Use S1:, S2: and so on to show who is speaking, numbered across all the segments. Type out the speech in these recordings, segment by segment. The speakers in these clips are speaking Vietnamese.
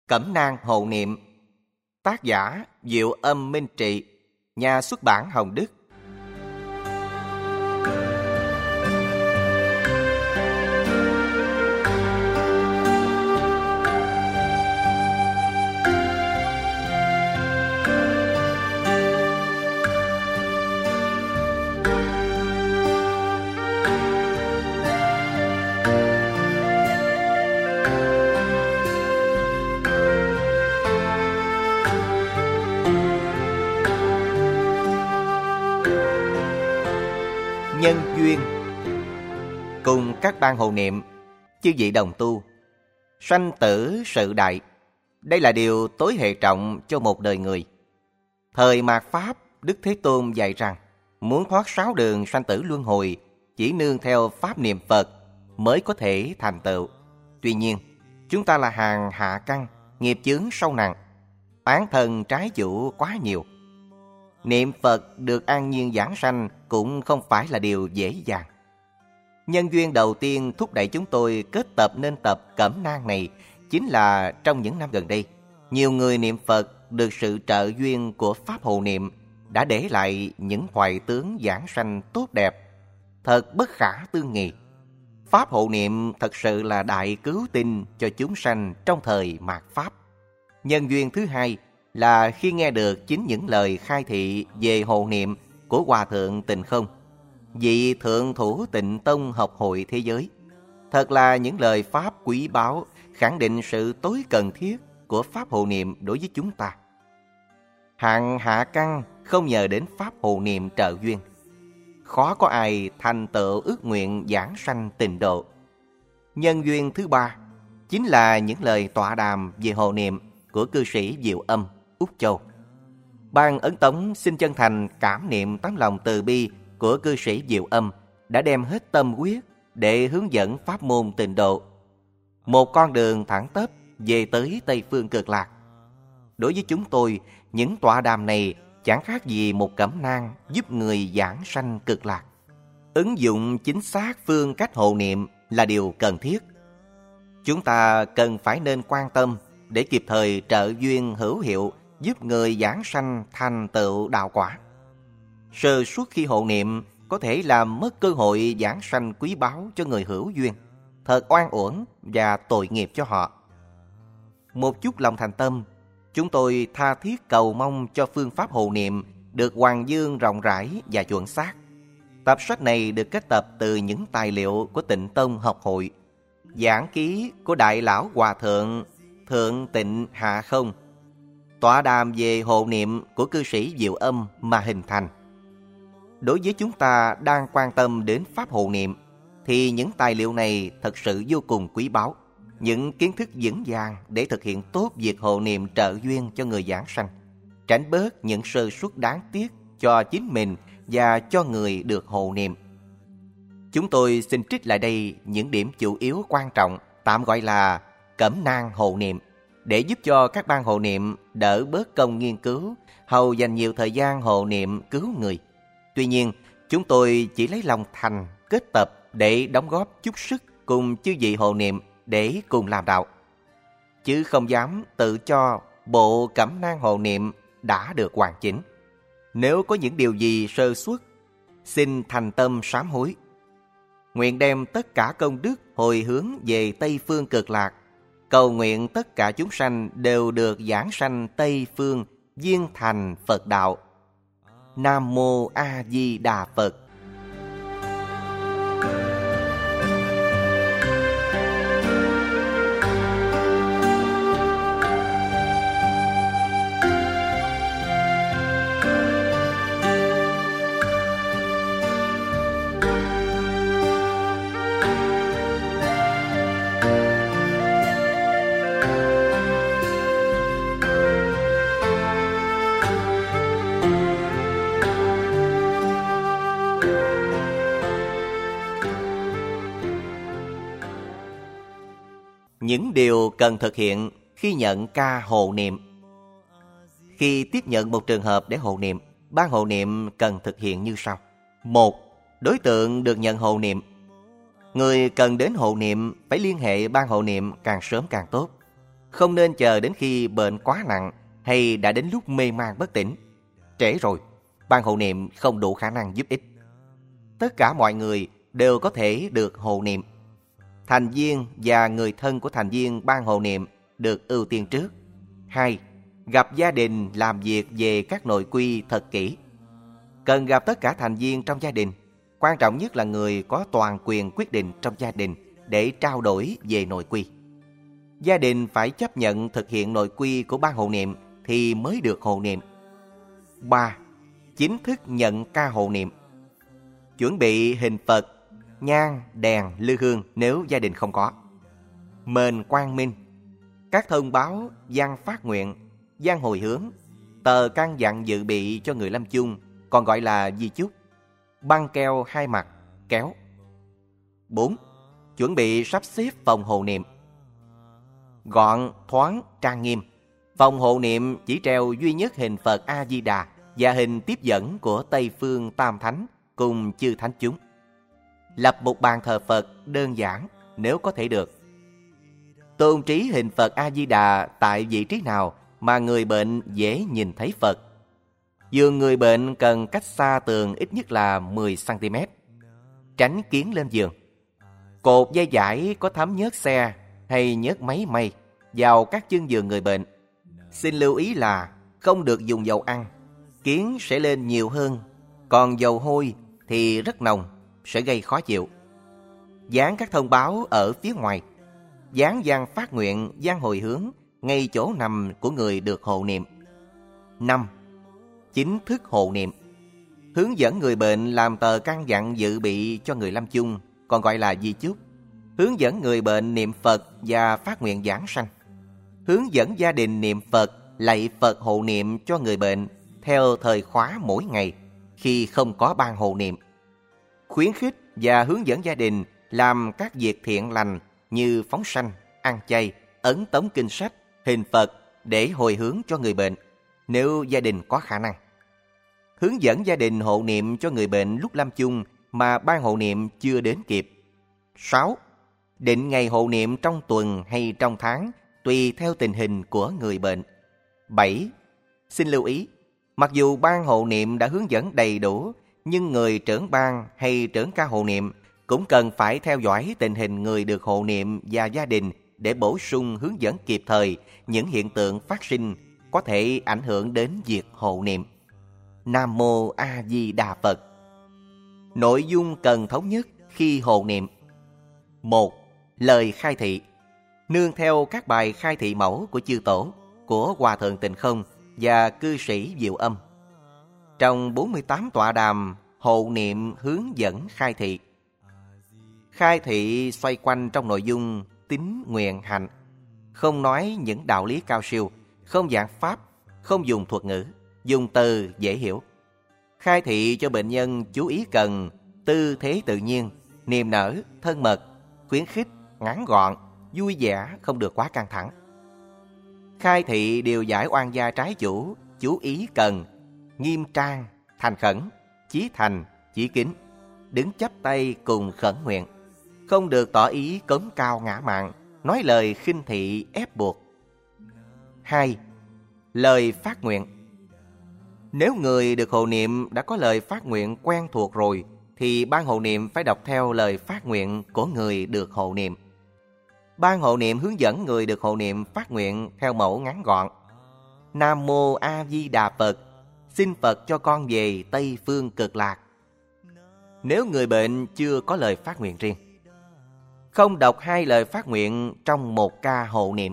S1: Cẩm nang hộ niệm. Tác giả Diệu Âm Minh Trị. Nhà xuất bản Hồng Đức. Nhân duyên. Cùng các ban hộ niệm, chư vị đồng tu, sanh tử sự đại, đây là điều tối hệ trọng cho một đời người. Thời mạt Pháp, Đức Thế Tôn dạy rằng muốn thoát 6 đường sanh tử luân hồi, chỉ nương theo pháp niệm Phật mới có thể thành tựu. Tuy nhiên, chúng ta là hàng hạ căn, nghiệp chướng sâu nặng, oán thần trái chủ quá nhiều. Niệm Phật được an nhiên giảng sanh cũng không phải là điều dễ dàng. Nhân duyên đầu tiên thúc đẩy chúng tôi kết tập nên tập Cẩm nang này chính là trong những năm gần đây, nhiều người niệm Phật được sự trợ duyên của Pháp hộ niệm đã để lại những hoài tướng giảng sanh tốt đẹp, thật bất khả tư nghị. Pháp hộ niệm thật sự là đại cứu tinh cho chúng sanh trong thời mạt Pháp. Nhân duyên thứ hai là khi nghe được chính những lời khai thị về hộ niệm của Hòa Thượng Tịnh Không, vị thượng thủ Tịnh Tông học hội thế giới. Thật là những lời Pháp quý báu, khẳng định sự tối cần thiết của Pháp hộ niệm đối với chúng ta. Hạng hạ căn không nhờ đến Pháp hộ niệm trợ duyên, khó có ai thành tựu ước nguyện giảng sanh tịnh độ. Nhân duyên thứ ba chính là những lời tọa đàm về hộ niệm của cư sĩ Diệu Âm, Úc Châu. Ban Ấn Tống xin chân thành cảm niệm tấm lòng từ bi của cư sĩ Diệu Âm đã đem hết tâm huyết để hướng dẫn pháp môn tịnh độ, một con đường thẳng tắp về tới Tây Phương Cực Lạc. Đối với chúng tôi, những tọa đàm này chẳng khác gì một cẩm nang giúp người giảng sanh cực lạc. Ứng dụng chính xác phương cách hộ niệm là điều cần thiết. Chúng ta cần phải nên quan tâm để kịp thời trợ duyên hữu hiệu giúp người giảng sanh thành tựu đạo quả. Sơ suất khi hộ niệm có thể làm mất cơ hội giảng sanh quý báu cho người hữu duyên, thật oan uổng và tội nghiệp cho họ. Một chút lòng thành tâm, chúng tôi tha thiết cầu mong cho phương pháp hộ niệm được hoàng dương rộng rãi và chuẩn xác. Tập sách này được kết tập từ những tài liệu của Tịnh Tông học hội, giảng ký của Đại Lão Hòa Thượng Thượng Tịnh Hạ Không, tọa đàm về hộ niệm của cư sĩ Diệu Âm mà hình thành. Đối với chúng ta đang quan tâm đến pháp hộ niệm thì những tài liệu này thật sự vô cùng quý báu, những kiến thức vững vàng để thực hiện tốt việc hộ niệm trợ duyên cho người giảng sanh, tránh bớt những sơ suất đáng tiếc cho chính mình và cho người được hộ niệm. Chúng tôi xin trích lại đây những điểm chủ yếu quan trọng, tạm gọi là cẩm nang hộ niệm, để giúp cho các ban hộ niệm đỡ bớt công nghiên cứu, hầu dành nhiều thời gian hộ niệm cứu người. Tuy nhiên, chúng tôi chỉ lấy lòng thành kết tập để đóng góp chút sức cùng chư vị hộ niệm để cùng làm đạo, chứ không dám tự cho bộ cẩm nang hộ niệm đã được hoàn chỉnh. Nếu có những điều gì sơ suất, xin thành tâm sám hối. Nguyện đem tất cả công đức hồi hướng về Tây Phương Cực Lạc, cầu nguyện tất cả chúng sanh đều được giảng sanh Tây Phương, viên thành Phật đạo. Nam Mô A Di Đà Phật. Những điều cần thực hiện khi nhận ca hộ niệm. Khi tiếp nhận một trường hợp để hộ niệm, ban hộ niệm cần thực hiện như sau. 1. Đối tượng được nhận hộ niệm. Người cần đến hộ niệm phải liên hệ ban hộ niệm càng sớm càng tốt. Không nên chờ đến khi bệnh quá nặng hay đã đến lúc mê man bất tỉnh. Trễ rồi, ban hộ niệm không đủ khả năng giúp ích. Tất cả mọi người đều có thể được hộ niệm. Thành viên và người thân của thành viên ban hộ niệm được ưu tiên trước. 2. Gặp gia đình làm việc về các nội quy thật kỹ. Cần gặp tất cả thành viên trong gia đình. Quan trọng nhất là người có toàn quyền quyết định trong gia đình để trao đổi về nội quy. Gia đình phải chấp nhận thực hiện nội quy của ban hộ niệm thì mới được hộ niệm. 3. Chính thức nhận ca hộ niệm. Chuẩn bị hình Phật, nhang, đèn, lư hương nếu gia đình không có. Mền quang minh, các thông báo, văn phát nguyện, văn hồi hướng, tờ căn dặn dự bị cho người lâm chung, còn gọi là di chúc, băng keo 2 mặt, kéo. 4. Chuẩn bị sắp xếp phòng hộ niệm. Gọn, thoáng, trang nghiêm. Phòng hộ niệm chỉ treo duy nhất hình Phật A-di-đà và hình tiếp dẫn của Tây Phương Tam Thánh cùng chư thánh chúng. Lập một bàn thờ Phật đơn giản nếu có thể được. Tôn trí hình Phật A-di-đà tại vị trí nào mà người bệnh dễ nhìn thấy Phật. Giường người bệnh cần cách xa tường ít nhất là 10 cm. Tránh kiến lên giường. Cột dây dải có thấm nhớt xe hay nhớt máy may vào các chân giường người bệnh. Xin lưu ý là không được dùng dầu ăn. Kiến sẽ lên nhiều hơn. Còn dầu hôi thì rất nồng, sẽ gây khó chịu. Dán các thông báo ở phía ngoài. Dán văn phát nguyện, văn hồi hướng ngay chỗ nằm của người được hộ niệm. 5. Chính thức hộ niệm. Hướng dẫn người bệnh làm tờ căn dặn dự bị cho người lâm chung, còn gọi là di chúc. Hướng dẫn người bệnh niệm Phật và phát nguyện giảng sanh. Hướng dẫn gia đình niệm Phật, lạy Phật hộ niệm cho người bệnh theo thời khóa mỗi ngày khi không có ban hộ niệm. Khuyến khích và hướng dẫn gia đình làm các việc thiện lành như phóng sanh, ăn chay, ấn tống kinh sách, hình Phật để hồi hướng cho người bệnh nếu gia đình có khả năng. Hướng dẫn gia đình hộ niệm cho người bệnh lúc lâm chung mà ban hộ niệm chưa đến kịp. 6. Định ngày hộ niệm trong tuần hay trong tháng tùy theo tình hình của người bệnh. 7. Xin lưu ý, mặc dù ban hộ niệm đã hướng dẫn đầy đủ, nhưng người trưởng ban hay trưởng ca hộ niệm cũng cần phải theo dõi tình hình người được hộ niệm và gia đình để bổ sung hướng dẫn kịp thời những hiện tượng phát sinh có thể ảnh hưởng đến việc hộ niệm. Nam Mô A Di Đà Phật. Nội dung cần thống nhất khi hộ niệm. 1. Lời khai thị. Nương theo các bài khai thị mẫu của chư tổ, của Hòa Thượng Tịnh Không và cư sĩ Diệu Âm. Trong 48 tọa đàm hộ niệm hướng dẫn khai thị. Khai thị xoay quanh trong nội dung tín nguyện hạnh, không nói những đạo lý cao siêu, không giảng pháp, không dùng thuật ngữ, dùng từ dễ hiểu. Khai thị cho bệnh nhân chú ý cần tư thế tự nhiên, niềm nở, thân mật, khuyến khích, ngắn gọn, vui vẻ, không được quá căng thẳng. Khai thị điều giải oan gia trái chủ, chú ý cần nghiêm trang, thành khẩn, chí thành, chí kính, đứng chắp tay cùng khẩn nguyện, không được tỏ ý cống cao ngã mạn, nói lời khinh thị ép buộc. 2. Lời phát nguyện. Nếu người được hộ niệm đã có lời phát nguyện quen thuộc rồi, thì ban hộ niệm phải đọc theo lời phát nguyện của người được hộ niệm. Ban hộ niệm hướng dẫn người được hộ niệm phát nguyện theo mẫu ngắn gọn. Nam Mô A Di Đà Phật, xin Phật cho con về Tây Phương Cực Lạc. Nếu người bệnh chưa có lời phát nguyện riêng, không đọc 2 lời phát nguyện trong một ca hộ niệm.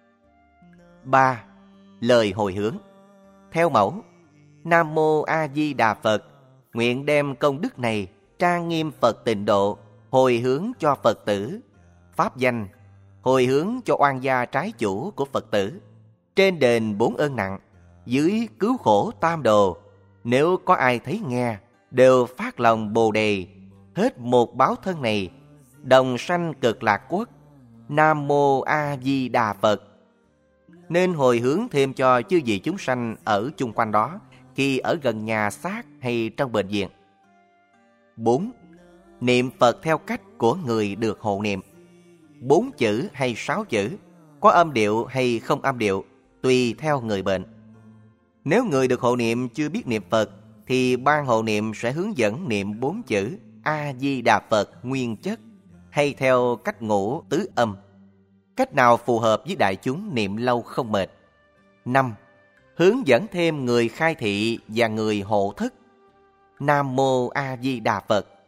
S1: 3. Lời hồi hướng. Theo mẫu Nam Mô A Di Đà Phật, nguyện đem công đức này trang nghiêm Phật tịnh độ, hồi hướng cho Phật tử. Pháp danh, hồi hướng cho oan gia trái chủ của Phật tử. Trên đền 4 ơn nặng, dưới cứu khổ tam đồ, nếu có ai thấy nghe, đều phát lòng bồ đề, hết một báo thân này, đồng sanh Cực Lạc Quốc. Nam Mô A Di Đà Phật. Nên hồi hướng thêm cho chư vị chúng sanh ở chung quanh đó, khi ở gần nhà xác hay trong bệnh viện. 4. Niệm Phật theo cách của người được hộ niệm. 4 chữ hay 6 chữ, có âm điệu hay không âm điệu, tùy theo người bệnh. Nếu người được hộ niệm chưa biết niệm Phật, thì ban hộ niệm sẽ hướng dẫn niệm 4 chữ A-di-đà Phật nguyên chất, hay theo cách ngũ tứ âm. Cách nào phù hợp với đại chúng niệm lâu không mệt. 5. Hướng dẫn thêm người khai thị và người hộ thức. Nam Mô A Di Đà Phật.